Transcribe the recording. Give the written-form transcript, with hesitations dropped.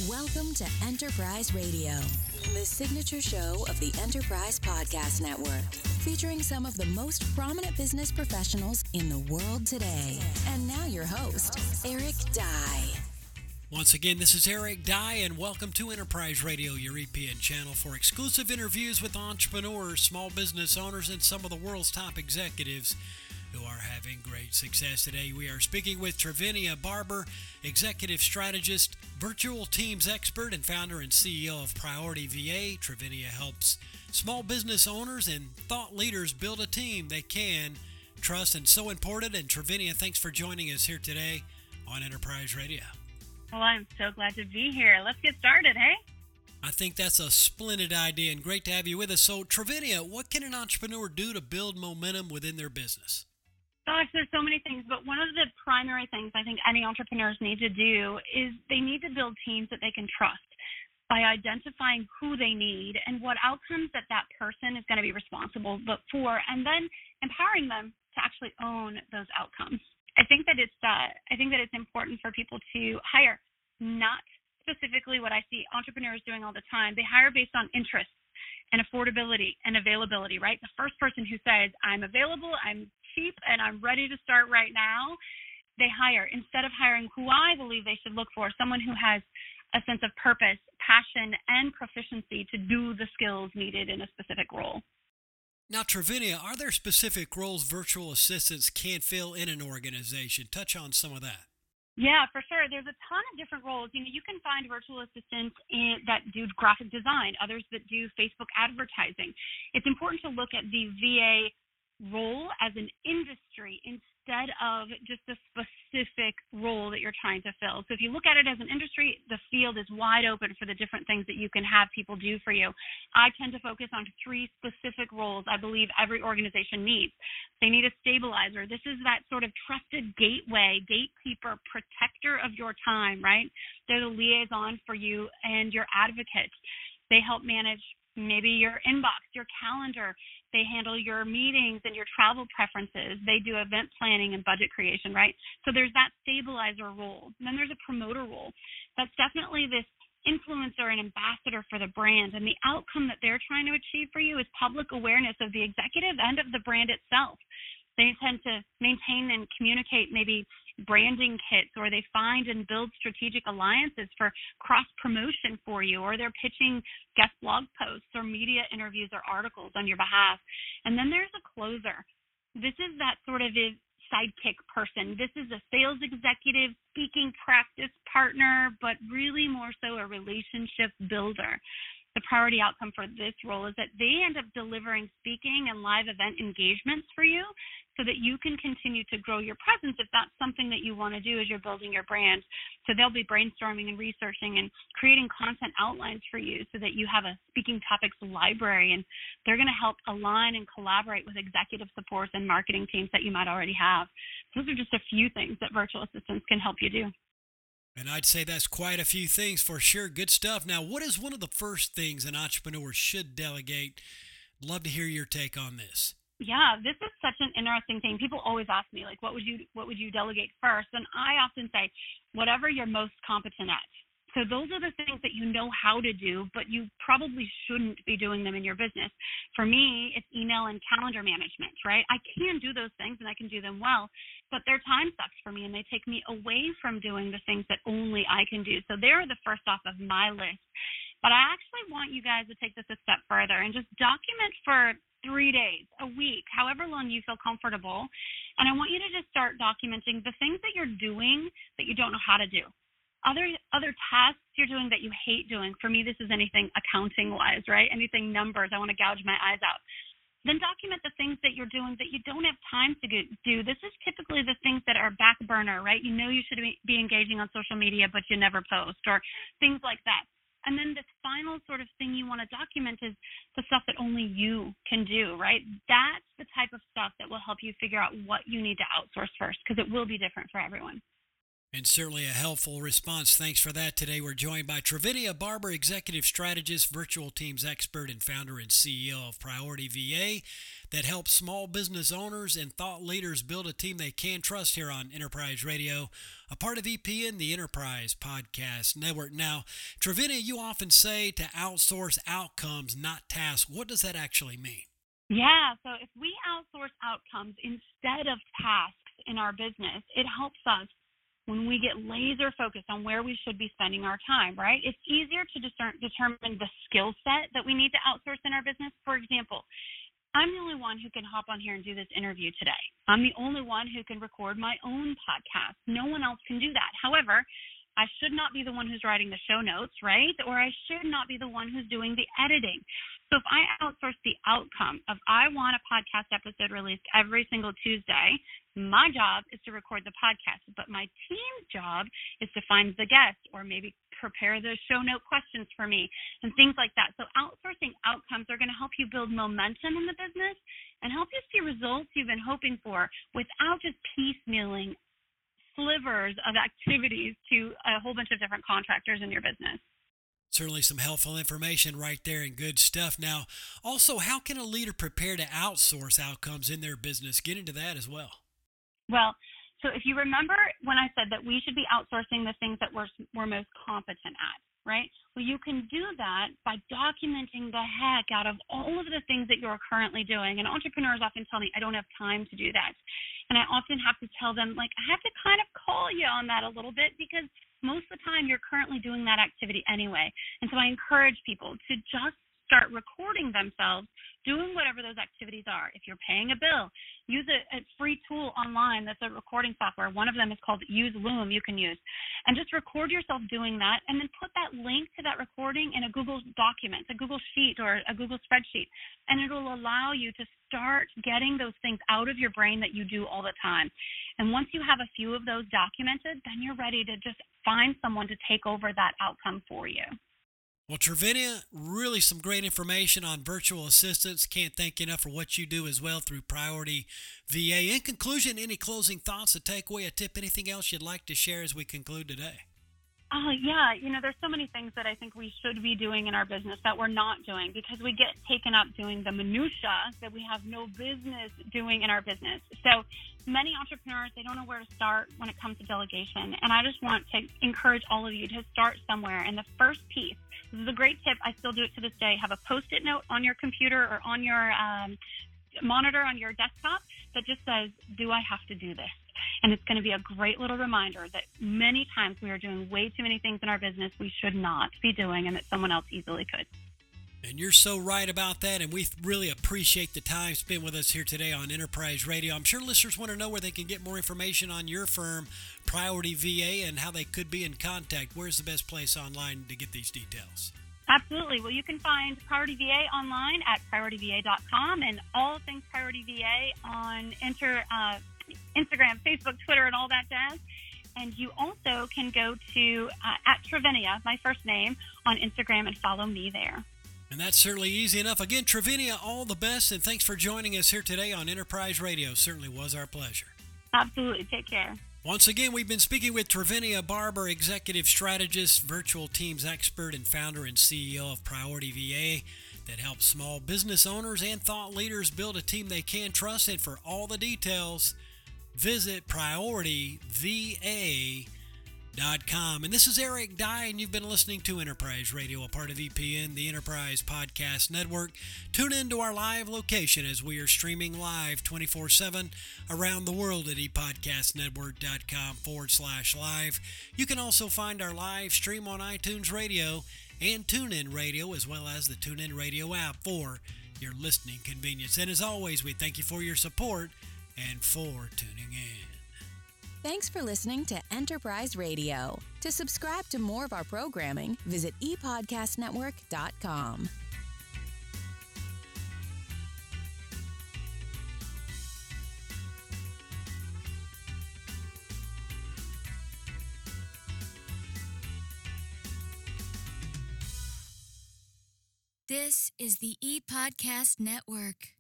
Welcome to Enterprise Radio, the signature show of the Enterprise Podcast Network, featuring some of the most prominent business professionals in the world today. And now your host, Eric Dye. Once again, this is Eric Dye, and welcome to Enterprise Radio, your EPN channel for exclusive interviews with entrepreneurs, small business owners, and some of the world's top executives who are having great success. Today, we are speaking with Travinia Barber, executive strategist, virtual teams expert, and founder and CEO of Priority VA. Travinia helps small business owners and thought leaders build a team they can trust, and so important. And Travinia, thanks for joining us here today on Enterprise Radio. Well, I'm so glad to be here. Let's get started, hey? I think that's a splendid idea and great to have you with us. So, Travinia, what can an entrepreneur do to build momentum within their business? Gosh, there's so many things, but one of the primary things I think any entrepreneurs need to do is they need to build teams that they can trust by identifying who they need and what outcomes that person is going to be responsible for, and then empowering them to actually own those outcomes. I think that it's important for people to hire, not specifically what I see entrepreneurs doing all the time. They hire based on interest and affordability and availability, right? The first person who says, I'm available, I'm cheap, and I'm ready to start right now, they hire instead of hiring who I believe they should look for, someone who has a sense of purpose, passion, and proficiency to do the skills needed in a specific role. Now, Travinia, are there specific roles virtual assistants can fill in an organization? Touch on some of that. Yeah, for sure. There's a ton of different roles. You can find virtual assistants that do graphic design, others that do Facebook advertising. It's important to look at the VA role as an industry instead of just a specific role that you're trying to fill. So if you look at it as an industry, the field is wide open for the different things that you can have people do for you. I tend to focus on 3 specific roles I believe every organization needs. They need a stabilizer. This is that sort of trusted gateway, gatekeeper, protector of your time, right? They're the liaison for you and your advocate. They help manage maybe your inbox, your calendar. They handle your meetings and your travel preferences. They do event planning and budget creation, right? So there's that stabilizer role. And then there's a promoter role. That's definitely this influencer and ambassador for the brand. And the outcome that they're trying to achieve for you is public awareness of the executive and of the brand itself. They tend to maintain and communicate maybe branding kits, or they find and build strategic alliances for cross-promotion for you, or they're pitching guest blog posts or media interviews or articles on your behalf. And then there's a closer. This is that sort of sidekick person. This is a sales executive, speaking practice partner, but really more so a relationship builder. The priority outcome for this role is that they end up delivering speaking and live event engagements for you so that you can continue to grow your presence if that's something that you want to do as you're building your brand. So they'll be brainstorming and researching and creating content outlines for you so that you have a speaking topics library, and they're going to help align and collaborate with executive support and marketing teams that you might already have. Those are just a few things that virtual assistants can help you do. And I'd say that's quite a few things for sure. Good stuff. Now, what is one of the first things an entrepreneur should delegate? Love to hear your take on this. Yeah, this is such an interesting thing. People always ask me, like, what would you delegate first? And I often say, whatever you're most competent at. So those are the things that you know how to do, but you probably shouldn't be doing them in your business. For me, it's email and calendar management, right? I can do those things and I can do them well, but they're time sucks for me and they take me away from doing the things that only I can do. So they're the first off of my list. But I actually want you guys to take this a step further and just document for 3 days, a week, however long you feel comfortable. And I want you to just start documenting the things that you're doing that you don't know how to do. Other tasks you're doing that you hate doing. For me, this is anything accounting-wise, right? Anything numbers. I want to gouge my eyes out. Then document the things that you're doing that you don't have time to do. This is typically the things that are back burner, right? You know you should be engaging on social media, but you never post, or things like that. And then the final sort of thing you want to document is the stuff that only you can do, right? That's the type of stuff that will help you figure out what you need to outsource first, because it will be different for everyone. And certainly a helpful response. Thanks for that. Today we're joined by Travinia Barber, Executive Strategist, Virtual Teams Expert, and Founder and CEO of Priority VA that helps small business owners and thought leaders build a team they can trust here on Enterprise Radio, a part of EPN, the Enterprise Podcast Network. Now, Travinia, you often say to outsource outcomes, not tasks. What does that actually mean? Yeah, so if we outsource outcomes instead of tasks in our business, it helps us when we get laser focused on where we should be spending our time, right? It's easier to determine the skill set that we need to outsource in our business. For example, I'm the only one who can hop on here and do this interview today. I'm the only one who can record my own podcast. No one else can do that. However, I should not be the one who's writing the show notes, right? Or I should not be the one who's doing the editing. So if I outsource the outcome of I want a podcast episode released every single Tuesday, my job is to record the podcast, but my team's job is to find the guest or maybe prepare the show note questions for me and things like that. So outsourcing outcomes are going to help you build momentum in the business and help you see results you've been hoping for without just piecemealing slivers of activities to a whole bunch of different contractors in your business. Certainly some helpful information right there and good stuff. Now, also, how can a leader prepare to outsource outcomes in their business? Get into that as well. Well, so if you remember when I said that we should be outsourcing the things that we're most competent at, right? Well, you can do that by documenting the heck out of all of the things that you're currently doing. And entrepreneurs often tell me, I don't have time to do that. And I often have to tell them, like, I have to kind of call you on that a little bit because most of the time you're currently doing that activity anyway. And so I encourage people to just start recording themselves doing whatever those activities are. If you're paying a bill, use a free tool online that's a recording software. One of them is called Use Loom you can use. And just record yourself doing that and then put that link to that recording in a Google document, a Google Sheet or a Google spreadsheet. And it'll allow you to start getting those things out of your brain that you do all the time. And once you have a few of those documented, then you're ready to just find someone to take over that outcome for you. Well, Travinia, really some great information on virtual assistants. Can't thank you enough for what you do as well through Priority VA. In conclusion, any closing thoughts, a takeaway, a tip, anything else you'd like to share as we conclude today? Oh, yeah. There's so many things that I think we should be doing in our business that we're not doing because we get taken up doing the minutia that we have no business doing in our business. So many entrepreneurs, they don't know where to start when it comes to delegation. And I just want to encourage all of you to start somewhere. And the first piece, this is a great tip. I still do it to this day. Have a Post-it note on your computer or on your monitor on your desktop that just says, do I have to do this? And it's going to be a great little reminder that many times we are doing way too many things in our business we should not be doing and that someone else easily could. And you're so right about that, and we really appreciate the time spent with us here today on Enterprise Radio. I'm sure listeners want to know where they can get more information on your firm, Priority VA, and how they could be in contact. Where's the best place online to get these details? Absolutely. Well, you can find Priority VA online at PriorityVA.com and all things Priority VA on Instagram, Facebook, Twitter, and all that jazz. And you also can go to at Travinia, my first name, on Instagram and follow me there. And that's certainly easy enough. Again, Travinia, all the best, and thanks for joining us here today on Enterprise Radio. Certainly was our pleasure. Absolutely. Take care. Once again, we've been speaking with Travinia Barber, Executive Strategist, Virtual Teams Expert, and Founder and CEO of Priority VA that helps small business owners and thought leaders build a team they can trust. And for all the details, visit PriorityVA.com. And this is Eric Dye, and you've been listening to Enterprise Radio, a part of EPN, the Enterprise Podcast Network. Tune in to our live location as we are streaming live 24/7 around the world at epodcastnetwork.com/live. You can also find our live stream on iTunes Radio and TuneIn Radio, as well as the TuneIn Radio app for your listening convenience. And as always, we thank you for your support and for tuning in. Thanks for listening to Enterprise Radio. To subscribe to more of our programming, visit epodcastnetwork.com. This is the ePodcast Network.